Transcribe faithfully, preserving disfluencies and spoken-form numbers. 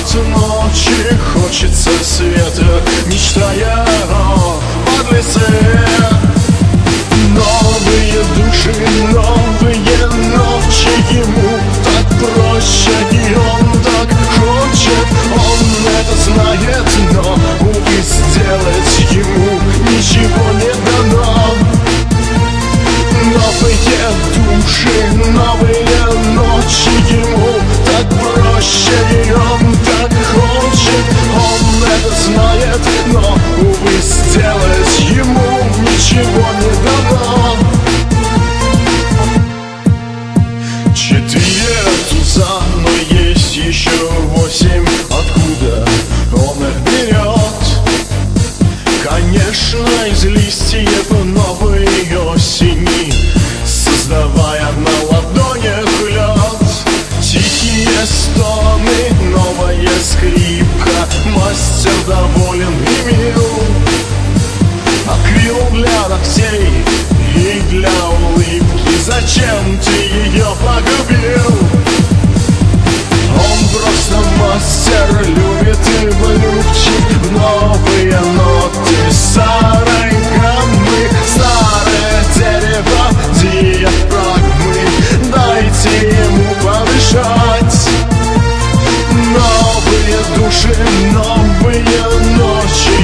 ночи хочется света, мечтая о подлеце. Новые души, новые ночи, ему так проще, и он так хочет. Он это знает, но, увы, сделать ему ничего не дано. Новые души, новые ночи, ему так проще, и он так хочет. Он это знает, но, увы, сделать ему ничего не дано. Четыре туза, но есть еще восемь. Откуда он их берет? Конечно, из листьев новой осени, создавая на ладонях лед. Тихие стоны, новая скрипка, мастер доволен и мил. Акрил для ногтей и для улыбки, зачем ты ее погубил? Он просто мастер, любит и влюбчив. Новые ноты старой гаммы, старое дерево диафрагмы. Дайте ему подышать. Новые души, новые ночи,